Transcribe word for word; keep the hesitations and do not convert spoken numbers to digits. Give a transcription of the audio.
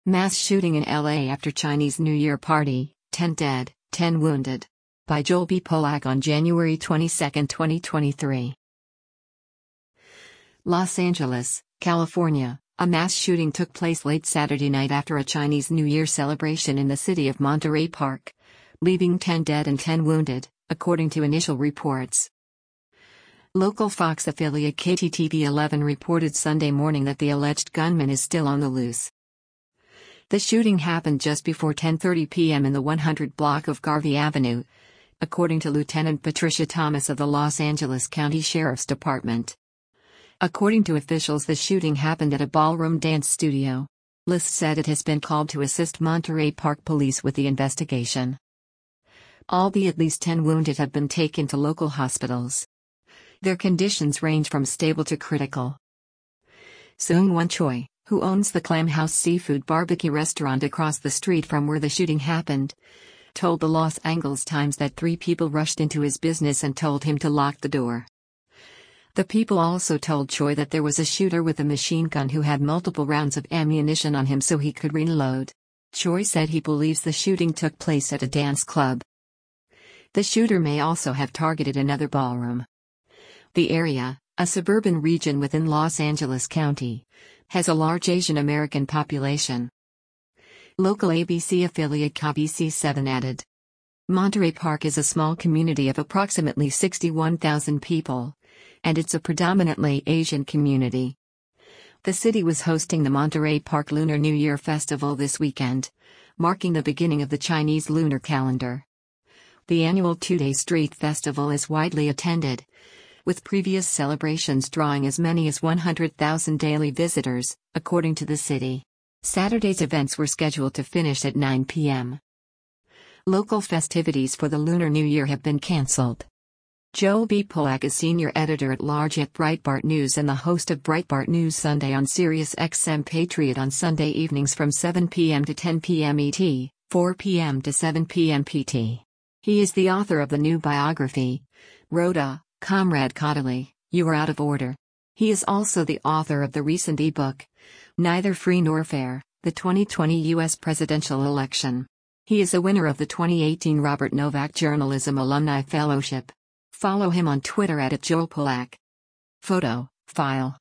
Mass shooting in L A after Chinese New Year party, ten dead, ten wounded. By Joel B. Polak on January twenty-second, twenty twenty-three. Los Angeles, California. A mass shooting took place late Saturday night after a Chinese New Year celebration in the city of Monterey Park, leaving ten dead and ten wounded, according to initial reports. Local Fox affiliate K T T V eleven reported Sunday morning that the alleged gunman is still on the loose. The shooting happened just before ten thirty p m in the one hundred block of Garvey Avenue, according to Lieutenant Patricia Thomas of the Los Angeles County Sheriff's Department. According to officials, the shooting happened at a ballroom dance studio. List said it has been called to assist Monterey Park Police with the investigation. All the at least ten wounded have been taken to local hospitals. Their conditions range from stable to critical. Seung-Won Choi, who owns the Clam House seafood barbecue restaurant across the street from where the shooting happened, told the Los Angeles Times that three people rushed into his business and told him to lock the door. The people also told Choi that there was a shooter with a machine gun who had multiple rounds of ammunition on him so he could reload. Choi said he believes the shooting took place at a dance club. The shooter may also have targeted another ballroom. The area, a suburban region within Los Angeles County, has a large Asian American population. Local A B C affiliate K B C seven added. Monterey Park is a small community of approximately sixty-one thousand people, and it's a predominantly Asian community. The city was hosting the Monterey Park Lunar New Year Festival this weekend, marking the beginning of the Chinese lunar calendar. The annual two-day street festival is widely attended, with previous celebrations drawing as many as one hundred thousand daily visitors, according to the city. Saturday's events were scheduled to finish at nine p m Local festivities for the Lunar New Year have been cancelled. Joel B. Polak is senior editor-at-large at Breitbart News and the host of Breitbart News Sunday on Sirius X M Patriot on Sunday evenings from seven p m to ten p m E T, four p m to seven p m P T. He is the author of the new biography, Rhoda, Comrade Caudill, You Are Out of Order. He is also the author of the recent e-book, Neither Free Nor Fair, the twenty twenty U S Presidential Election. He is a winner of the twenty eighteen Robert Novak Journalism Alumni Fellowship. Follow him on Twitter at Joel Polak. Photo, file.